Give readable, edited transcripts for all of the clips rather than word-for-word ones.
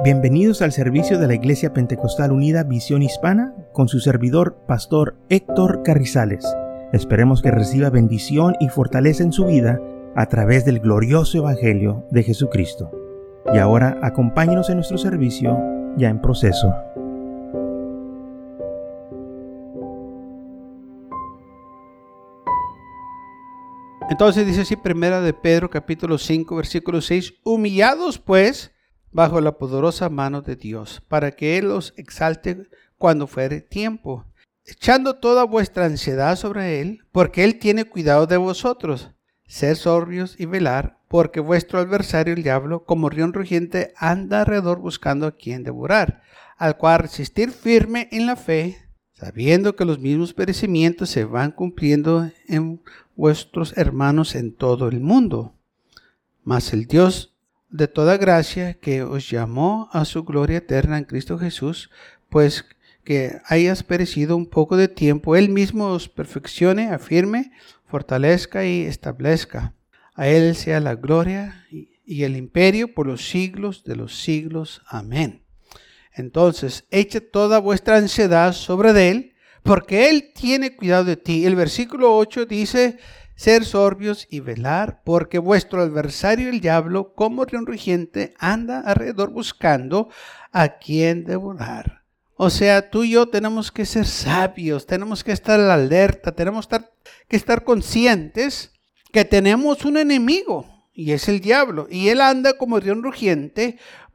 Bienvenidos al servicio de la Iglesia Pentecostal Unida Visión Hispana con su servidor, Pastor Héctor Carrizales. Esperemos que reciba bendición y fortaleza en su vida a través del glorioso Evangelio de Jesucristo. Y ahora acompáñenos en nuestro servicio ya en proceso. Entonces dice así, primera de Pedro, capítulo 5, versículo 6, humillados pues bajo la poderosa mano de Dios, para que Él os exalte cuando fuere tiempo, echando toda vuestra ansiedad sobre Él, porque Él tiene cuidado de vosotros. Sed sobrios y velar, porque vuestro adversario el diablo, como león rugiente, anda alrededor buscando a quien devorar, al cual resistir firme en la fe, sabiendo que los mismos perecimientos se van cumpliendo en vuestros hermanos en todo el mundo. Mas el Dios de toda gracia, que os llamó a su gloria eterna en Cristo Jesús, pues que hayas perecido un poco de tiempo, Él mismo os perfeccione, afirme, fortalezca y establezca. A Él sea la gloria y el imperio por los siglos de los siglos. Amén. Entonces, echa toda vuestra ansiedad sobre Él, porque Él tiene cuidado de ti. El versículo 8 dice, ser sobrios y velar, porque vuestro adversario el diablo, como león rugiente, anda alrededor buscando a quien devorar. O sea, tú y yo tenemos que ser sabios, tenemos que estar alerta, tenemos que estar conscientes que tenemos un enemigo, y es el diablo, y él anda como león rugiente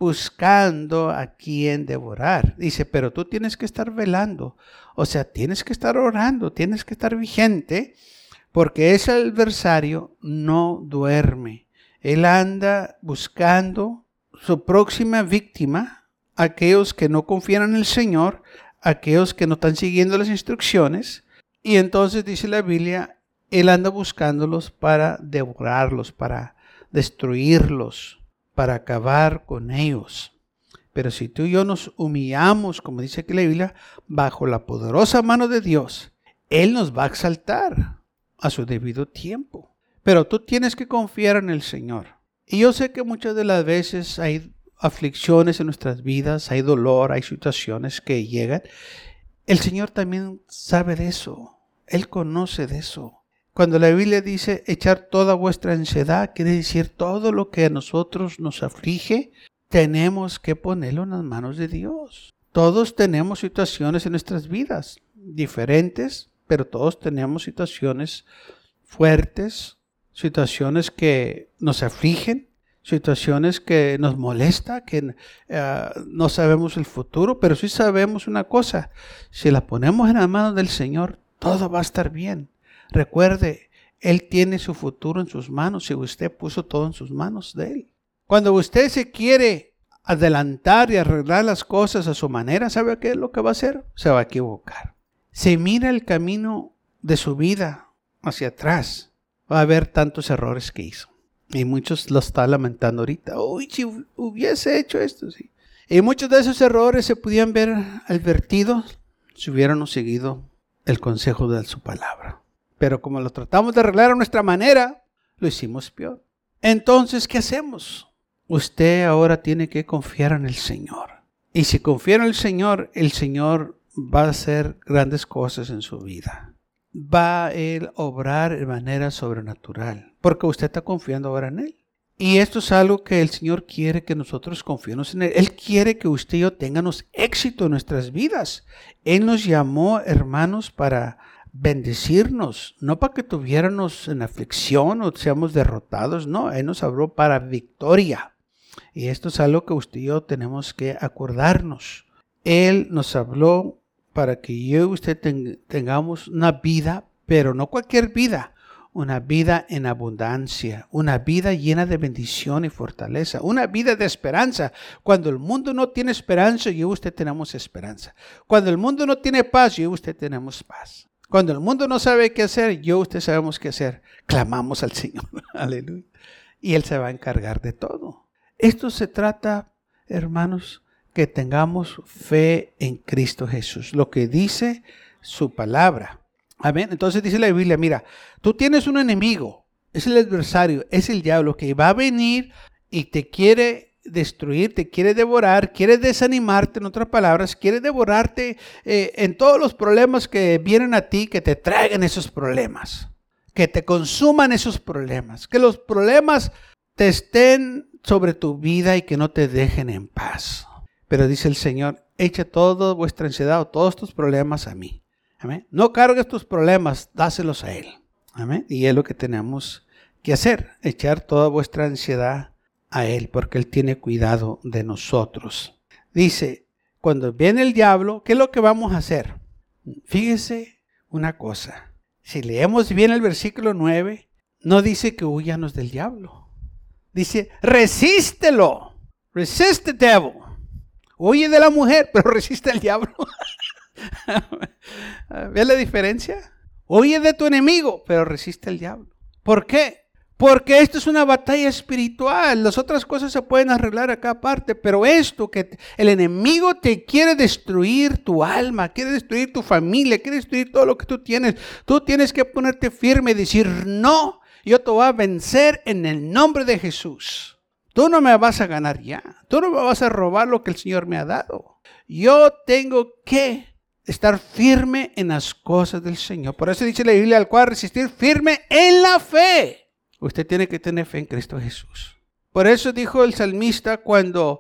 buscando a quien devorar. Dice, pero tú tienes que estar velando, o sea, tienes que estar orando, tienes que estar vigente, porque ese adversario no duerme. Él anda buscando su próxima víctima, aquellos que no confían en el Señor, aquellos que no están siguiendo las instrucciones. Y entonces dice la Biblia, Él anda buscándolos para devorarlos, para destruirlos, para acabar con ellos. Pero si tú y yo nos humillamos, como dice aquí la Biblia, bajo la poderosa mano de Dios, Él nos va a exaltar a su debido tiempo. Pero tú tienes que confiar en el Señor. Y yo sé que muchas de las veces hay aflicciones en nuestras vidas, hay dolor, hay situaciones que llegan. El Señor también sabe de eso. Él conoce de eso. Cuando la Biblia dice echar toda vuestra ansiedad, quiere decir todo lo que a nosotros nos aflige, tenemos que ponerlo en las manos de Dios. Todos tenemos situaciones en nuestras vidas diferentes, pero todos tenemos situaciones fuertes, situaciones que nos afligen, situaciones que nos molesta, que no sabemos el futuro, pero sí sabemos una cosa, si la ponemos en las manos del Señor, todo va a estar bien. Recuerde, Él tiene su futuro en sus manos y usted puso todo en sus manos de Él. Cuando usted se quiere adelantar y arreglar las cosas a su manera, ¿sabe qué es lo que va a hacer? Se va a equivocar. Si mira el camino de su vida hacia atrás, va a ver tantos errores que hizo. Y muchos lo están lamentando ahorita. Uy, si hubiese hecho esto, sí. Y muchos de esos errores se podían ver advertidos si hubiéramos seguido el consejo de su palabra. Pero como lo tratamos de arreglar a nuestra manera, lo hicimos peor. Entonces, ¿qué hacemos? Usted ahora tiene que confiar en el Señor. Y si confía en el Señor va a hacer grandes cosas en su vida. Va a Él obrar de manera sobrenatural, porque usted está confiando ahora en Él. Y esto es algo que el Señor quiere que nosotros confiemos en Él. Él quiere que usted y yo tengamos éxito en nuestras vidas. Él nos llamó, hermanos, para bendecirnos, no para que tuviéramos en aflicción o seamos derrotados. No, Él nos habló para victoria. Y esto es algo que usted y yo tenemos que acordarnos. Él nos habló para que yo y usted tengamos una vida, pero no cualquier vida, una vida en abundancia, una vida llena de bendición y fortaleza, una vida de esperanza. Cuando el mundo no tiene esperanza, yo y usted tenemos esperanza. Cuando el mundo no tiene paz, yo y usted tenemos paz. Cuando el mundo no sabe qué hacer, yo y usted sabemos qué hacer. Clamamos al Señor, aleluya. Y Él se va a encargar de todo. Esto se trata, hermanos, que tengamos fe en Cristo Jesús, lo que dice su palabra. Amén. Entonces dice la Biblia, mira, tú tienes un enemigo, es el adversario, es el diablo que va a venir y te quiere destruirte, quiere devorar, quiere desanimarte, en otras palabras, quiere devorarte en todos los problemas que vienen a ti, que te traigan esos problemas, que te consuman esos problemas, que los problemas te estén sobre tu vida y que no te dejen en paz. Pero dice el Señor, echa toda vuestra ansiedad o todos tus problemas a mí. Amén. No cargues tus problemas, dáselos a Él. Amén. Y es lo que tenemos que hacer, echar toda vuestra ansiedad a Él, porque Él tiene cuidado de nosotros. Dice, cuando viene el diablo, ¿qué es lo que vamos a hacer? Fíjese una cosa. Si leemos bien el versículo 9, no dice que huyanos del diablo. Dice, resístelo. Resist the devil. Huye de la mujer, pero resiste al diablo. ¿Ves la diferencia? Huye de tu enemigo, pero resiste al diablo. ¿Por qué? Porque esto es una batalla espiritual. Las otras cosas se pueden arreglar acá aparte, pero esto que el enemigo te quiere destruir tu alma, quiere destruir tu familia, quiere destruir todo lo que tú tienes que ponerte firme y decir, no, yo te voy a vencer en el nombre de Jesús. Tú no me vas a ganar ya. Tú no me vas a robar lo que el Señor me ha dado. Yo tengo que estar firme en las cosas del Señor. Por eso dice la Biblia, al cual resistir firme en la fe. Usted tiene que tener fe en Cristo Jesús. Por eso dijo el salmista cuando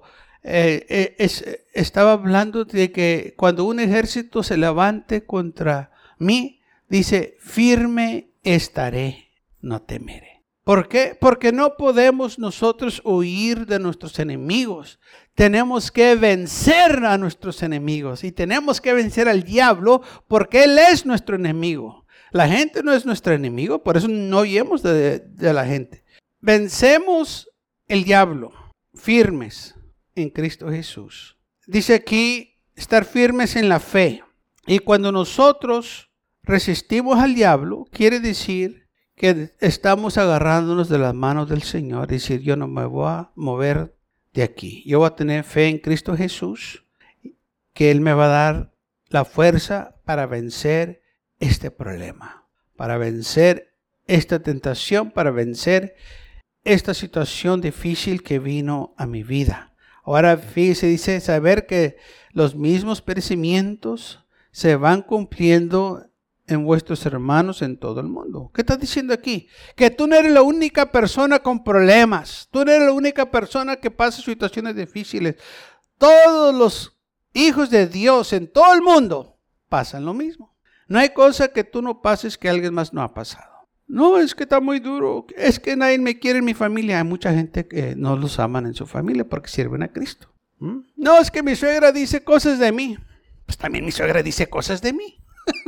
estaba hablando de que cuando un ejército se levante contra mí, dice, firme estaré, no temeré. ¿Por qué? Porque no podemos nosotros huir de nuestros enemigos. Tenemos que vencer a nuestros enemigos y tenemos que vencer al diablo porque él es nuestro enemigo. La gente no es nuestro enemigo, por eso no huyemos de la gente. Vencemos el diablo, firmes en Cristo Jesús. Dice aquí, estar firmes en la fe. Y cuando nosotros resistimos al diablo, quiere decir que estamos agarrándonos de las manos del Señor. Decir, yo no me voy a mover de aquí. Yo voy a tener fe en Cristo Jesús, que Él me va a dar la fuerza para vencer este problema, para vencer esta tentación, para vencer esta situación difícil que vino a mi vida. Ahora fíjese, dice, saber que los mismos padecimientos se van cumpliendo en vuestros hermanos en todo el mundo. ¿Qué está diciendo aquí? Que tú no eres la única persona con problemas. Tú no eres la única persona que pasa situaciones difíciles. Todos los hijos de Dios en todo el mundo pasan lo mismo. No hay cosa que tú no pases que alguien más no ha pasado. No, es que está muy duro. Es que nadie me quiere en mi familia. Hay mucha gente que no los aman en su familia porque sirven a Cristo. No, es que mi suegra dice cosas de mí. Pues también mi suegra dice cosas de mí.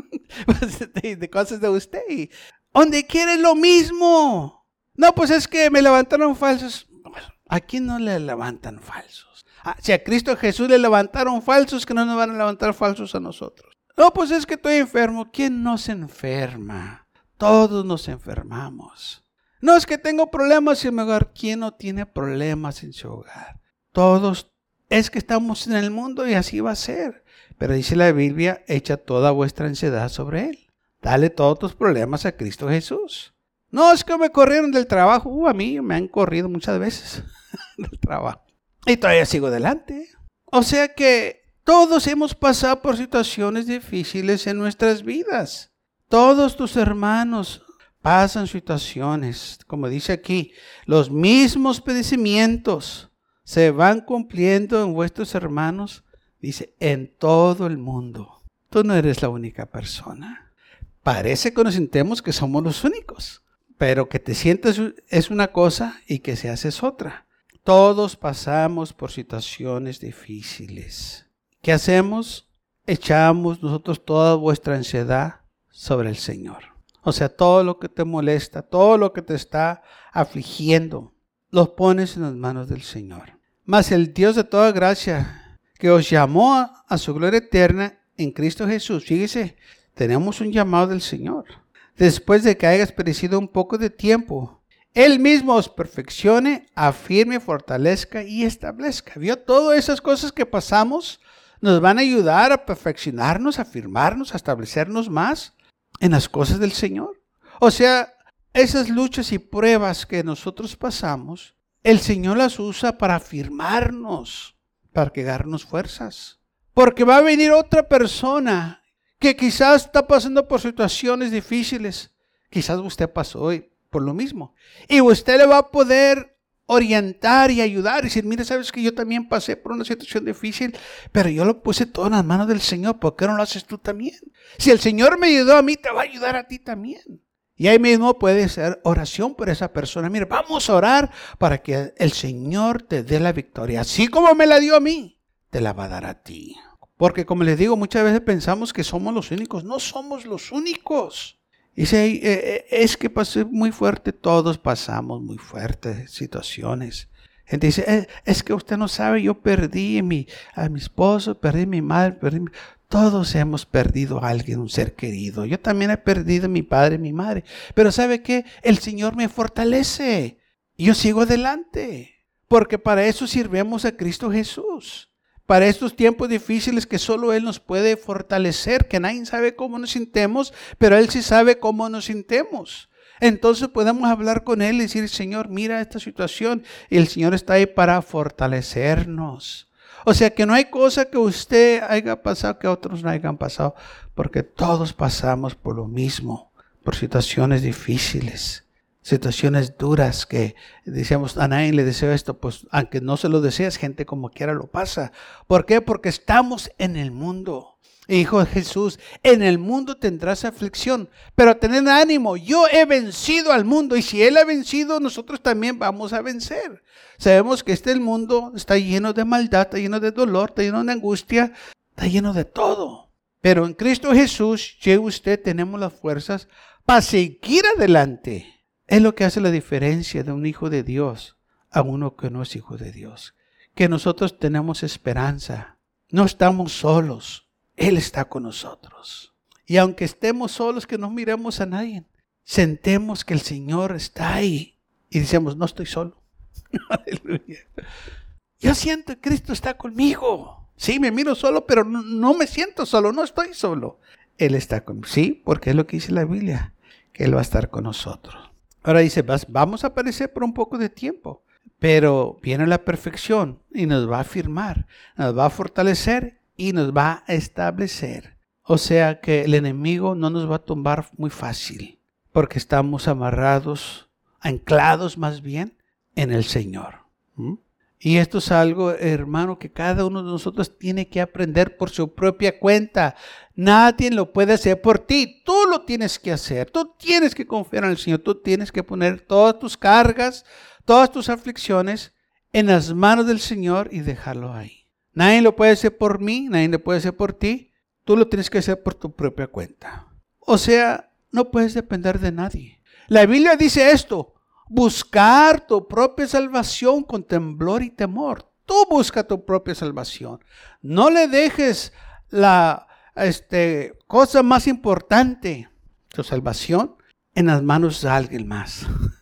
De cosas de usted. Y donde quiere lo mismo. No, pues es que me levantaron falsos. ¿A quién no le levantan falsos? Si a Cristo Jesús le levantaron falsos, que no nos van a levantar falsos a nosotros. No, pues es que estoy enfermo. ¿Quién no se enferma? Todos nos enfermamos. No, es que tengo problemas en mi hogar. ¿Quién no tiene problemas en su hogar? Todos. Es que estamos en el mundo y así va a ser. Pero dice la Biblia, echa toda vuestra ansiedad sobre Él. Dale todos tus problemas a Cristo Jesús. No, es que me corrieron del trabajo. A mí me han corrido muchas veces del trabajo. Y todavía sigo adelante. O sea que todos hemos pasado por situaciones difíciles en nuestras vidas. Todos tus hermanos pasan situaciones, como dice aquí, los mismos padecimientos se van cumpliendo en vuestros hermanos, dice, en todo el mundo. Tú no eres la única persona. Parece que nos sintemos que somos los únicos, pero que te sientes es una cosa y que se hace es otra. Todos pasamos por situaciones difíciles. ¿Qué hacemos? Echamos nosotros toda vuestra ansiedad sobre el Señor. O sea, todo lo que te molesta, todo lo que te está afligiendo, los pones en las manos del Señor. Mas el Dios de toda gracia, que os llamó a su gloria eterna en Cristo Jesús. Fíjese, tenemos un llamado del Señor. Después de que hayas perecido un poco de tiempo, Él mismo os perfeccione, afirme, fortalezca y establezca. ¿Vio? Todas esas cosas que pasamos nos van a ayudar a perfeccionarnos, a afirmarnos, a establecernos más en las cosas del Señor. O sea, esas luchas y pruebas que nosotros pasamos, el Señor las usa para afirmarnos, para que darnos fuerzas. Porque va a venir otra persona que quizás está pasando por situaciones difíciles. Quizás usted pasó hoy por lo mismo. Y usted le va a poder orientar y ayudar y decir, mira, sabes que yo también pasé por una situación difícil, pero yo lo puse todo en las manos del Señor. ¿Por qué no lo haces tú también? Si el Señor me ayudó a mí, te va a ayudar a ti también. Y ahí mismo puede ser oración por esa persona. Mira, vamos a orar para que el Señor te dé la victoria. Así como me la dio a mí, te la va a dar a ti. Porque como les digo, muchas veces pensamos que somos los únicos. No somos los únicos. Dice, es que pasé muy fuerte. Todos pasamos muy fuertes situaciones. Gente dice, es que usted no sabe, yo perdí a mi esposo, perdí a mi madre, todos hemos perdido a alguien, un ser querido. Yo también he perdido a mi padre, a mi madre. Pero ¿sabe qué? El Señor me fortalece. Yo sigo adelante. Porque para eso sirvemos a Cristo Jesús. Para estos tiempos difíciles que solo Él nos puede fortalecer, que nadie sabe cómo nos sintemos, pero Él sí sabe cómo nos sintemos. Entonces podemos hablar con Él y decir, Señor, mira esta situación. Y el Señor está ahí para fortalecernos. O sea que no hay cosa que usted haya pasado que otros no hayan pasado, porque todos pasamos por lo mismo, por situaciones difíciles, situaciones duras que decíamos, a nadie le deseo esto, pues aunque no se lo deseas, gente como quiera lo pasa. ¿Por qué? Porque estamos en el mundo. Hijo de Jesús, en el mundo tendrás aflicción, pero tened ánimo, yo he vencido al mundo, y si Él ha vencido, nosotros también vamos a vencer. Sabemos que el mundo está lleno de maldad, está lleno de dolor, está lleno de angustia, está lleno de todo. Pero en Cristo Jesús, yo y usted tenemos las fuerzas para seguir adelante. Es lo que hace la diferencia de un hijo de Dios a uno que no es hijo de Dios. Que nosotros tenemos esperanza, no estamos solos. Él está con nosotros. Y aunque estemos solos, que no miremos a nadie, sentemos que el Señor está ahí. Y decimos, no estoy solo. Aleluya. Yo siento que Cristo está conmigo. Sí, me miro solo, pero no me siento solo, no estoy solo. Él está conmigo. Sí, porque es lo que dice la Biblia, que Él va a estar con nosotros. Ahora dice, vamos a aparecer por un poco de tiempo, pero viene la perfección y nos va a afirmar, nos va a fortalecer y nos va a establecer. O sea que el enemigo no nos va a tumbar muy fácil, porque estamos amarrados, anclados más bien en el Señor. Y esto es algo, hermano, que cada uno de nosotros tiene que aprender por su propia cuenta. Nadie lo puede hacer por ti. Tú lo tienes que hacer. Tú tienes que confiar en el Señor. Tú tienes que poner todas tus cargas, todas tus aflicciones en las manos del Señor y dejarlo ahí. Nadie lo puede hacer por mí, nadie lo puede hacer por ti. Tú lo tienes que hacer por tu propia cuenta. O sea, no puedes depender de nadie. La Biblia dice esto, buscar tu propia salvación con temblor y temor. Tú busca tu propia salvación. No le dejes la cosa más importante, tu salvación, en las manos de alguien más.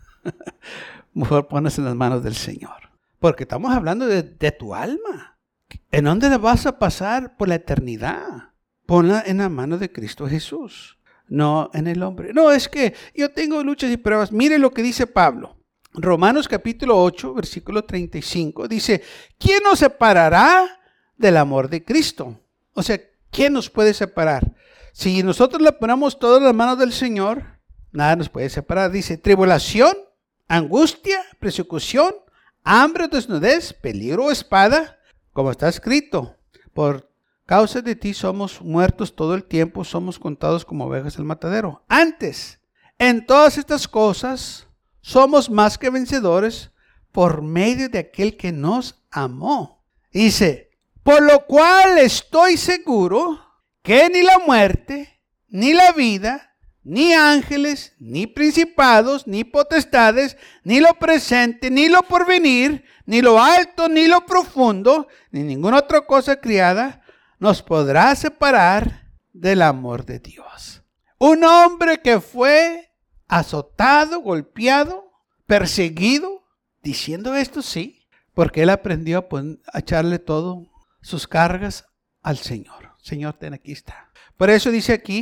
Mejor pones en las manos del Señor. Porque estamos hablando de tu alma. ¿En dónde la vas a pasar por la eternidad? Ponla en la mano de Cristo Jesús, no en el hombre. No, es que yo tengo luchas y pruebas. Mire lo que dice Pablo. Romanos capítulo 8, versículo 35. Dice, ¿quién nos separará del amor de Cristo? O sea, ¿quién nos puede separar? Si nosotros le ponemos todo en las manos del Señor, nada nos puede separar. Dice, tribulación, angustia, persecución, hambre, desnudez, peligro o espada. Como está escrito, por causa de ti somos muertos todo el tiempo, somos contados como ovejas del matadero. Antes, en todas estas cosas, somos más que vencedores por medio de aquel que nos amó. Dice, por lo cual estoy seguro que ni la muerte, ni la vida, ni ángeles, ni principados, ni potestades, ni lo presente, ni lo porvenir, ni lo alto, ni lo profundo, ni ninguna otra cosa criada, nos podrá separar del amor de Dios. Un hombre que fue azotado, golpeado, perseguido, diciendo esto sí, porque él aprendió a echarle todo sus cargas al Señor. Señor, ten, aquí está. Por eso dice aquí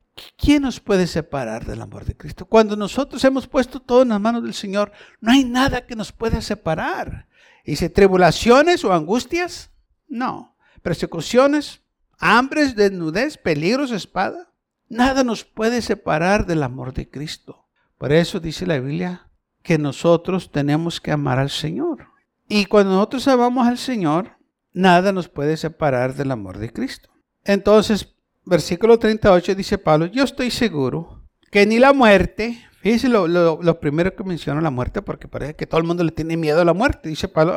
¿quién nos puede separar del amor de Cristo? Cuando nosotros hemos puesto todo en las manos del Señor, no hay nada que nos pueda separar. Dice, ¿tribulaciones o angustias? No. ¿Persecuciones? ¿Hambres, desnudez, peligros, espada? Nada nos puede separar del amor de Cristo. Por eso dice la Biblia que nosotros tenemos que amar al Señor. Y cuando nosotros amamos al Señor, nada nos puede separar del amor de Cristo. Entonces, versículo 38 dice Pablo, yo estoy seguro que ni la muerte, fíjese lo primero que menciona la muerte, porque parece que todo el mundo le tiene miedo a la muerte. Dice Pablo,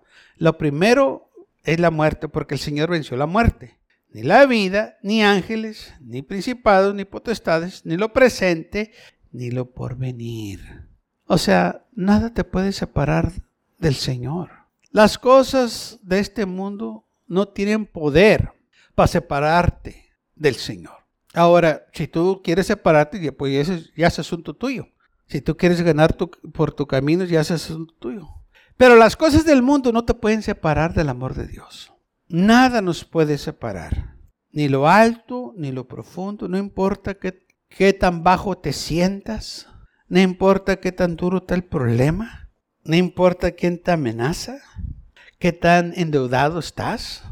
lo primero es la muerte, porque el Señor venció la muerte. Ni la vida, ni ángeles, ni principados, ni potestades, ni lo presente, ni lo porvenir. O sea, nada te puede separar del Señor. Las cosas de este mundo no tienen poder para separarte del Señor. Ahora, si tú quieres separarte, pues ya es asunto tuyo. Si tú quieres ganar por tu camino, ya es asunto tuyo. Pero las cosas del mundo no te pueden separar del amor de Dios. Nada nos puede separar. Ni lo alto, ni lo profundo. No importa qué tan bajo te sientas. No importa qué tan duro está el problema. No importa quién te amenaza. Qué tan endeudado estás.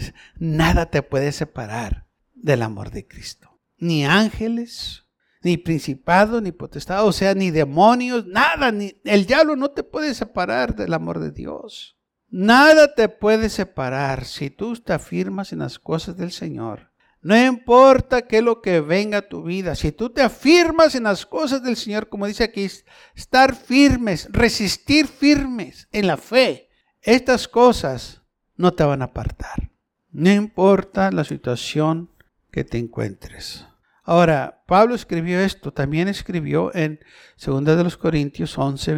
Nada te puede separar del amor de Cristo. Ni ángeles, ni principado, ni potestad, o sea, ni demonios, nada, ni el diablo no te puede separar del amor de Dios. Nada te puede separar si tú te afirmas en las cosas del Señor. No importa qué es lo que venga a tu vida, si tú te afirmas en las cosas del Señor, como dice aquí, estar firmes, resistir firmes en la fe, estas cosas no te van a apartar. No importa la situación que te encuentres. Ahora, Pablo escribió esto, también escribió en 2 Corintios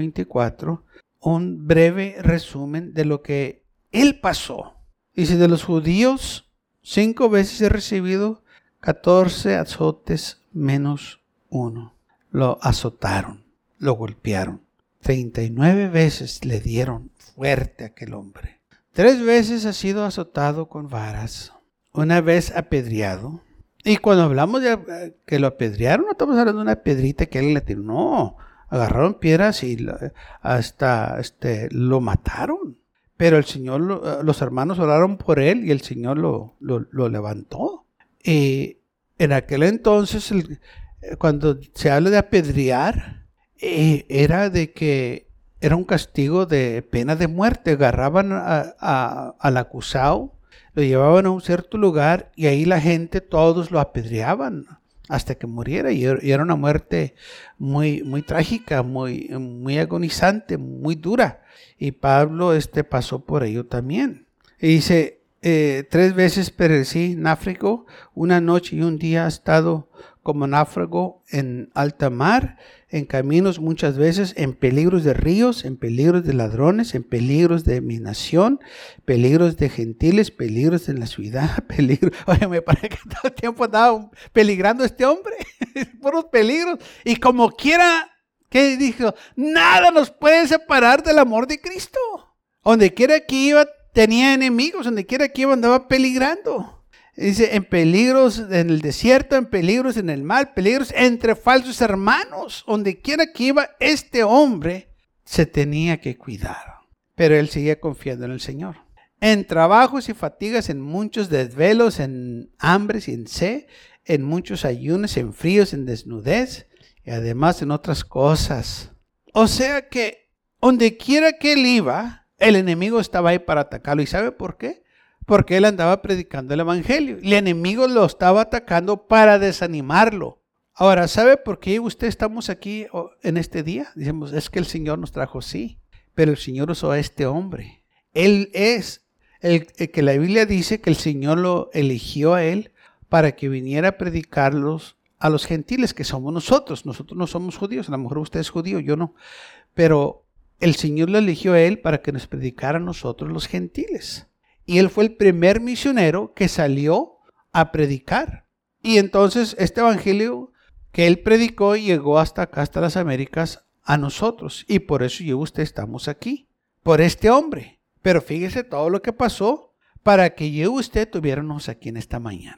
11:24, un breve resumen de lo que él pasó. Dice, de los judíos, 5 veces he recibido 14 azotes menos 1. Lo azotaron, lo golpearon. 39 veces le dieron fuerte a aquel hombre. 3 veces ha sido azotado con varas. 1 vez apedreado. Y cuando hablamos de que lo apedrearon, no estamos hablando de una piedrita que él le tiró. No, agarraron piedras y hasta lo mataron. Pero el Señor, los hermanos oraron por él y el Señor lo levantó. Y en aquel entonces, cuando se habla de apedrear, era de que era un castigo de pena de muerte. Agarraban al acusado, lo llevaban a un cierto lugar y ahí la gente, todos lo apedreaban hasta que muriera. Y era una muerte muy, muy trágica, muy agonizante, muy dura. Y Pablo pasó por ello también. Y dice, 3 veces perecí náufrago, 1 noche y 1 día he estado como náufrago en alta mar, en caminos muchas veces, en peligros de ríos, en peligros de ladrones, en peligros de mi nación, peligros de gentiles, peligros en la ciudad, peligros. Oye, me parece que todo el tiempo andaba peligrando este hombre, puros peligros. Y como quiera, ¿qué dijo? Nada nos puede separar del amor de Cristo. Donde quiera que iba, tenía enemigos, donde quiera que iba, andaba peligrando. Dice, en peligros en el desierto, en peligros en el mar, peligros entre falsos hermanos. Donde quiera que iba, este hombre se tenía que cuidar. Pero él seguía confiando en el Señor. En trabajos y fatigas, en muchos desvelos, en hambres y en sed, en muchos ayunos, en fríos, en desnudez y además en otras cosas. O sea que donde quiera que él iba, el enemigo estaba ahí para atacarlo. ¿Y sabe por qué? Porque él andaba predicando el evangelio. Y el enemigo lo estaba atacando para desanimarlo. Ahora, ¿sabe por qué usted estamos aquí en este día? Decimos, es que el Señor nos trajo, sí. Pero el Señor usó a este hombre. Él es el que la Biblia dice que el Señor lo eligió a él para que viniera a predicarlos a los gentiles, que somos nosotros. Nosotros no somos judíos. A lo mejor usted es judío, yo no. Pero el Señor lo eligió a él para que nos predicara a nosotros los gentiles. Y él fue el primer misionero que salió a predicar. Y entonces este evangelio que él predicó llegó hasta acá, hasta las Américas, a nosotros. Y por eso yo y usted estamos aquí, por este hombre. Pero fíjese todo lo que pasó para que yo y usted tuviéramos aquí en esta mañana.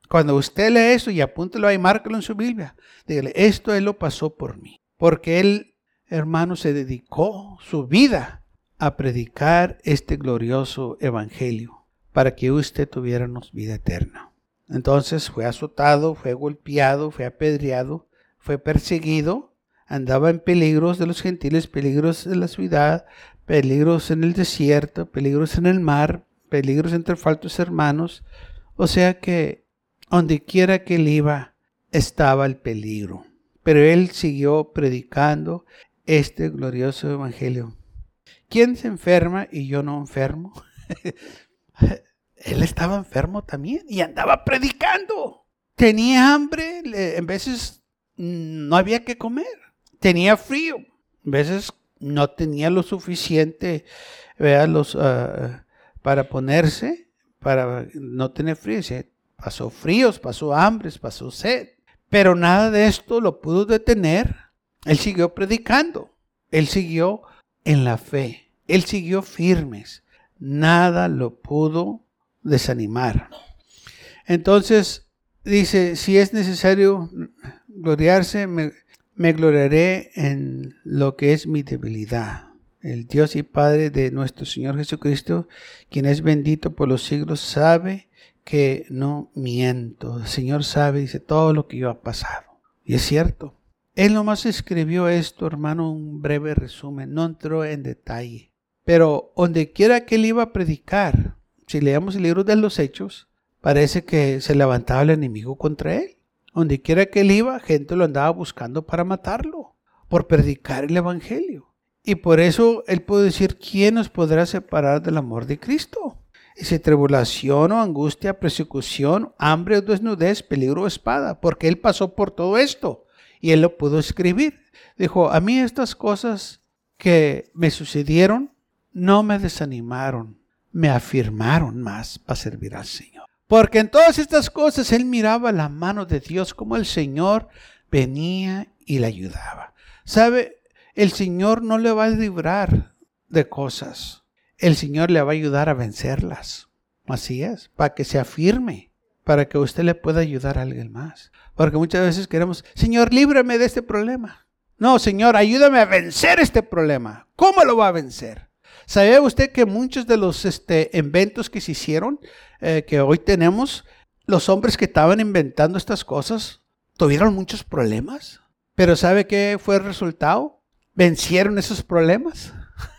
Cuando usted lee eso y apúntelo ahí, márquelo en su Biblia. Dígale, esto Él lo pasó por mí. Porque Él, hermano, se dedicó su vida a predicar este glorioso evangelio para que usted tuviera vida eterna. Entonces fue azotado, fue golpeado, fue apedreado, fue perseguido, andaba en peligros de los gentiles, peligros de la ciudad, peligros en el desierto, peligros en el mar, peligros entre falsos hermanos. O sea que donde quiera que él iba, estaba el peligro. Pero él siguió predicando este glorioso evangelio. ¿Quién se enferma y yo no enfermo? Él estaba enfermo también y andaba predicando. Tenía hambre, en veces no había que comer. Tenía frío, en veces no tenía lo suficiente, para ponerse, para no tener frío. Pasó fríos, pasó hambres, pasó sed. Pero nada de esto lo pudo detener. Él siguió predicando. Él siguió en la fe. Él siguió firmes. Nada lo pudo desanimar. Entonces dice, si es necesario gloriarse, me gloriaré en lo que es mi debilidad. El Dios y Padre de nuestro Señor Jesucristo, quien es bendito por los siglos, sabe que no miento. El Señor sabe, dice, todo lo que yo ha pasado. Y es cierto. Él nomás escribió esto, hermano, un breve resumen. No entró en detalle. Pero donde quiera que él iba a predicar, si leemos el libro de los Hechos, parece que se levantaba el enemigo contra él. Donde quiera que él iba, gente lo andaba buscando para matarlo, por predicar el evangelio. Y por eso él puede decir, ¿quién nos podrá separar del amor de Cristo? Dice, tribulación o angustia, persecución, hambre o desnudez, peligro o espada, porque él pasó por todo esto y él lo pudo escribir. Dijo, a mí estas cosas que me sucedieron no me desanimaron, me afirmaron más para servir al Señor. Porque en todas estas cosas él miraba la mano de Dios, como el Señor venía y le ayudaba. ¿Sabe? El Señor no le va a librar de cosas. El Señor le va a ayudar a vencerlas. Así es, para que se afirme, para que usted le pueda ayudar a alguien más. Porque muchas veces queremos, Señor, líbrame de este problema. No, Señor, ayúdame a vencer este problema. ¿Cómo lo va a vencer? ¿Sabía usted que muchos de los inventos que se hicieron, que hoy tenemos, los hombres que estaban inventando estas cosas, tuvieron muchos problemas? Pero ¿sabe qué fue el resultado? Vencieron esos problemas.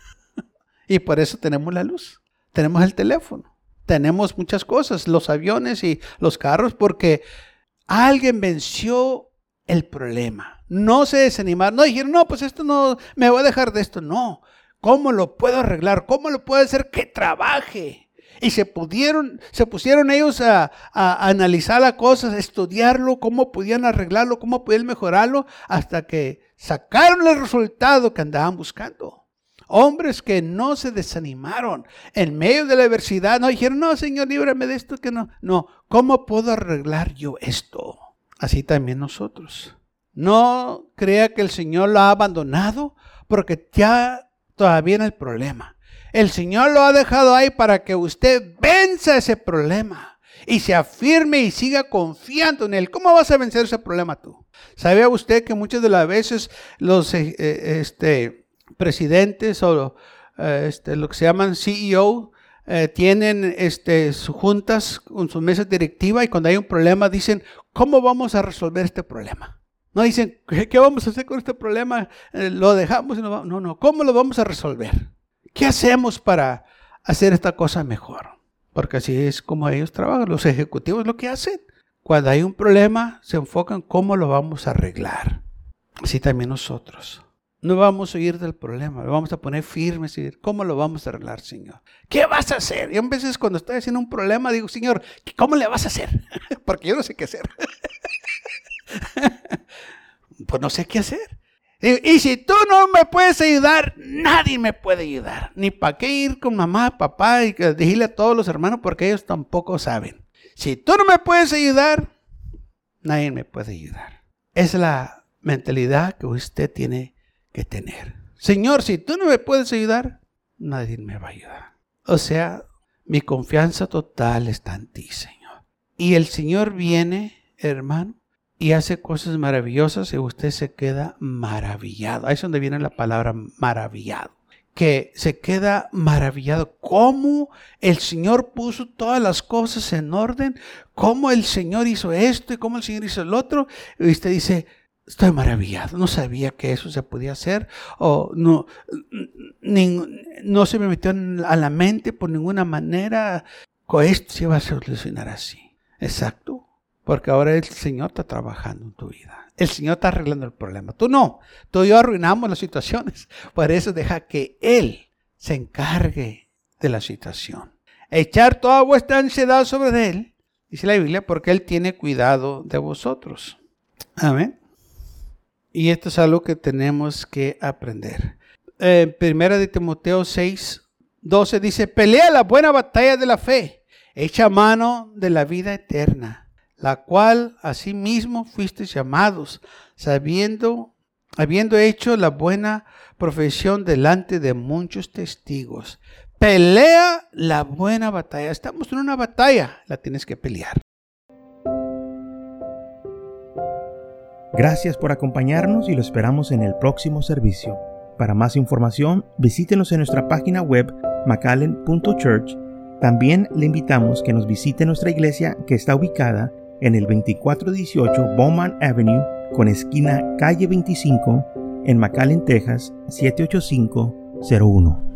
Y por eso tenemos la luz, tenemos el teléfono, tenemos muchas cosas, los aviones y los carros, porque alguien venció el problema. No se desanimaron, no dijeron, no, pues esto no, me voy a dejar de esto. No, ¿cómo lo puedo arreglar? ¿Cómo lo puedo hacer que trabaje? Y se pusieron ellos a analizar las cosas, a estudiarlo, cómo podían arreglarlo, cómo podían mejorarlo, hasta que sacaron el resultado que andaban buscando. Hombres que no se desanimaron en medio de la adversidad, no dijeron, no, Señor, líbrame de esto, que no. No, ¿cómo puedo arreglar yo esto? Así también nosotros. No crea que el Señor lo ha abandonado porque ya todavía en el problema. El Señor lo ha dejado ahí para que usted venza ese problema y se afirme y siga confiando en Él. ¿Cómo vas a vencer ese problema tú? ¿Sabía usted que muchas de las veces los presidentes o lo que se llaman CEO tienen sus juntas con sus mesas directivas y cuando hay un problema dicen, ¿cómo vamos a resolver este problema? No dicen, ¿qué vamos a hacer con este problema? ¿Lo dejamos? No, ¿cómo lo vamos a resolver? ¿Qué hacemos para hacer esta cosa mejor? Porque así es como ellos trabajan, los ejecutivos lo que hacen. Cuando hay un problema, se enfocan en cómo lo vamos a arreglar. Así también nosotros. No vamos a huir del problema, lo vamos a poner firmes y decir, ¿cómo lo vamos a arreglar, Señor? ¿Qué vas a hacer? Yo a veces cuando estoy haciendo un problema digo, Señor, ¿cómo le vas a hacer? Porque yo no sé qué hacer. Pues no sé qué hacer. Y si tú no me puedes ayudar, nadie me puede ayudar. Ni para qué ir con mamá, papá y decirle a todos los hermanos porque ellos tampoco saben. Si tú no me puedes ayudar, nadie me puede ayudar. Es la mentalidad que usted tiene que tener. Señor, si tú no me puedes ayudar, nadie me va a ayudar. O sea, mi confianza total está en ti, Señor. Y el Señor viene, hermano, y hace cosas maravillosas y usted se queda maravillado. Ahí es donde viene la palabra maravillado. Que se queda maravillado. Cómo el Señor puso todas las cosas en orden. Cómo el Señor hizo esto y cómo el Señor hizo el otro. Y usted dice, estoy maravillado. No sabía que eso se podía hacer. O no se me metió a la mente por ninguna manera. Con esto se va a solucionar así. Exacto. Porque ahora el Señor está trabajando en tu vida. El Señor está arreglando el problema. Tú no. Tú y yo arruinamos las situaciones. Por eso deja que Él se encargue de la situación. Echar toda vuestra ansiedad sobre Él, dice la Biblia, porque Él tiene cuidado de vosotros. Amén. Y esto es algo que tenemos que aprender. Primera de Timoteo 6:12 dice, pelea la buena batalla de la fe. Echa mano de la vida eterna, la cual asimismo fuisteis llamados, habiendo hecho la buena profesión delante de muchos testigos. Pelea la buena batalla. Estamos en una batalla, la tienes que pelear. Gracias por acompañarnos y lo esperamos en el próximo servicio. Para más información, visítenos en nuestra página web mcallen.church. También le invitamos que nos visite nuestra iglesia que está ubicada en el 2418 Bowman Avenue con esquina calle 25 en McAllen, Texas 78501.